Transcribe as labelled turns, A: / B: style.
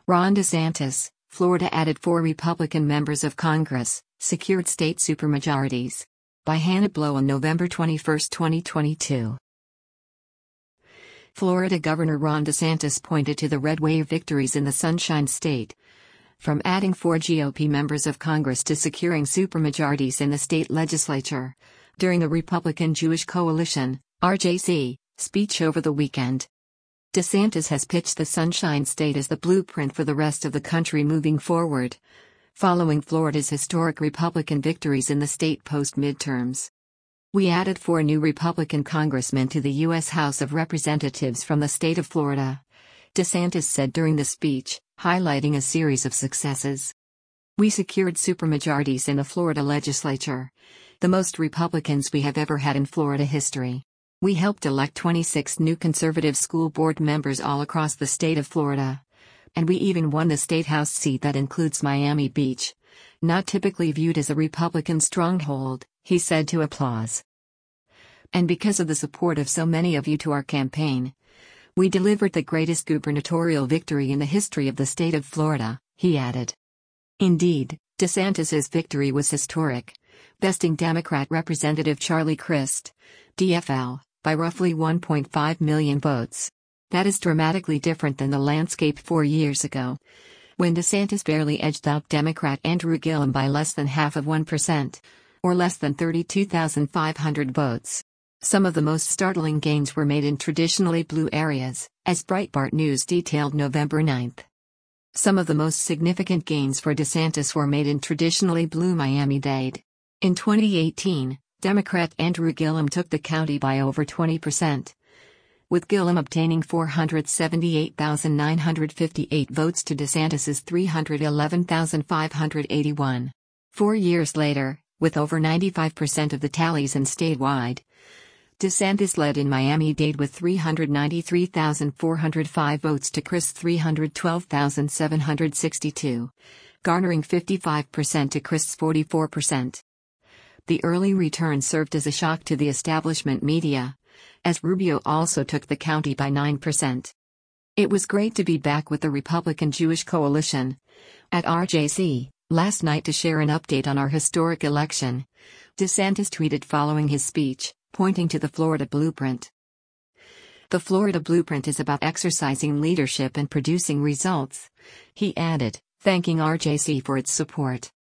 A: Ron DeSantis, Florida added 4 Republican members of Congress, secured state supermajorities. By Hannah Blow on November 21, 2022. Florida Governor Ron DeSantis pointed to the red wave victories in the Sunshine State. From adding 4 GOP members of Congress to securing supermajorities in the state legislature, during the Republican Jewish Coalition, RJC, speech over the weekend. DeSantis has pitched the Sunshine State as the blueprint for the rest of the country moving forward, following Florida's historic Republican victories in the state post-midterms. We added 4 new Republican congressmen to the U.S. House of Representatives from the state of Florida, DeSantis said during the speech, highlighting a series of successes. We secured supermajorities in the Florida legislature, the most Republicans we have ever had in Florida history. We helped elect 26 new conservative school board members all across the state of Florida. And we even won the state house seat that includes Miami Beach, not typically viewed as a Republican stronghold, he said to Applause. And because of the support of so many of you to our campaign, we delivered the greatest gubernatorial victory in the history of the state of Florida, he added. Indeed, DeSantis's victory was historic, besting Democrat Representative Charlie Crist, DFL, by roughly 1.5 million votes. That is dramatically different than the landscape 4 years ago, when DeSantis barely edged out Democrat Andrew Gillum by less than 0.5%, or less than 32,500 votes. Some of the most startling gains were made in traditionally blue areas, as Breitbart News detailed November 9. Some of the most significant gains for DeSantis were made in traditionally blue Miami-Dade. In 2018, Democrat Andrew Gillum took the county by over 20%, with Gillum obtaining 478,958 votes to DeSantis's 311,581. 4 years later, with over 95% of the tallies in statewide, DeSantis led in Miami-Dade with 393,405 votes to Crist's 312,762, garnering 55% to Crist's 44%. The early return served as a shock to the establishment media, as Rubio also took the county by 9%. It was great to be back with the Republican Jewish Coalition at RJC last night to share an update on our historic election, DeSantis tweeted following his speech, pointing to the Florida blueprint. The Florida blueprint is about exercising leadership and producing results, he added, thanking RJC for its support.